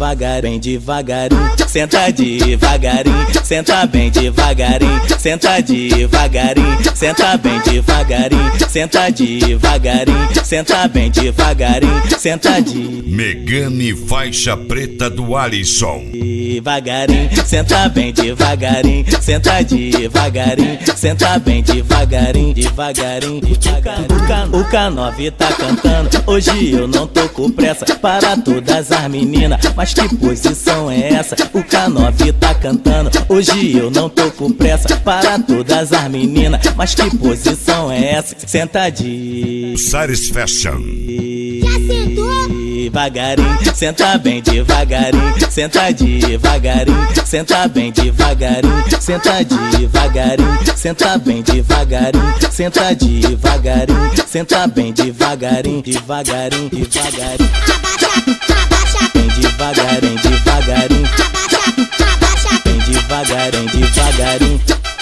devagarinho, devagarinho, senta devagarinho, senta bem devagarinho, senta devagarinho, senta bem devagarinho, senta devagarinho, senta bem devagarinho, senta Megane Faixa Preta do Alisson. Devagarinho, senta bem devagarinho, senta devagarinho, senta bem devagarinho, devagarinho, devagarinho. O K9 tá cantando, hoje eu não tô com pressa para todas as meninas, mas que posição é essa? O K9 tá cantando, hoje eu não tô com pressa para todas as meninas, mas que posição é essa? Senta Saris Fashion. Devagarinho, senta bem devagarinho, senta devagarinho, senta bem devagarinho, senta devagarinho, senta bem devagarinho, senta devagarinho, senta bem devagarinho, devagarinho, devagarinho, bem devagarinho, devagarinho, bem devagarinho, devagarinho.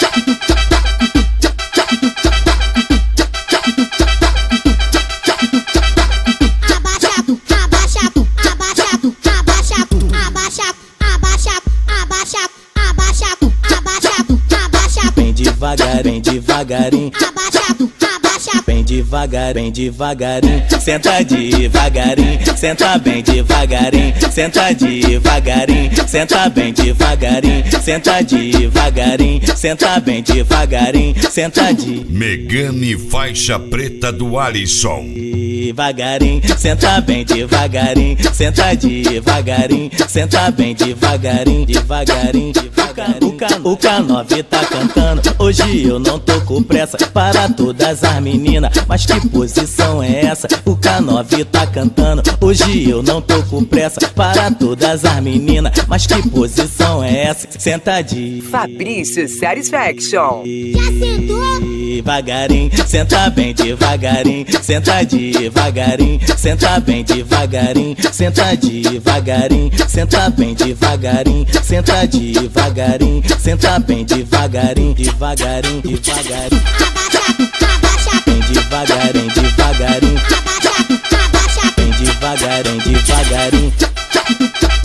Bem devagarinho, bem devagarinho, senta devagarinho, senta bem devagarinho, senta devagarinho, senta bem devagarinho, senta devagarinho, senta bem devagarinho, senta Megane Faixa Preta do Alisson. Devagarinho, senta bem devagarinho, senta devagarinho, senta bem devagarinho, devagarinho, devagarinho. O K9 tá cantando, hoje eu não tô com pressa para todas as meninas, mas que posição é essa? O K9 tá cantando, hoje eu não tô com pressa para todas as meninas, mas que posição é essa? Senta Fabrício Satisfaction. Devagarinho, senta bem devagarinho, senta devagarinho, senta bem devagarinho, senta devagarinho, senta bem devagarinho, senta devagarinho, senta bem devagarinho, devagarinho, devagarinho, bem devagarinho, devagarinho, bem devagarinho, devagarinho.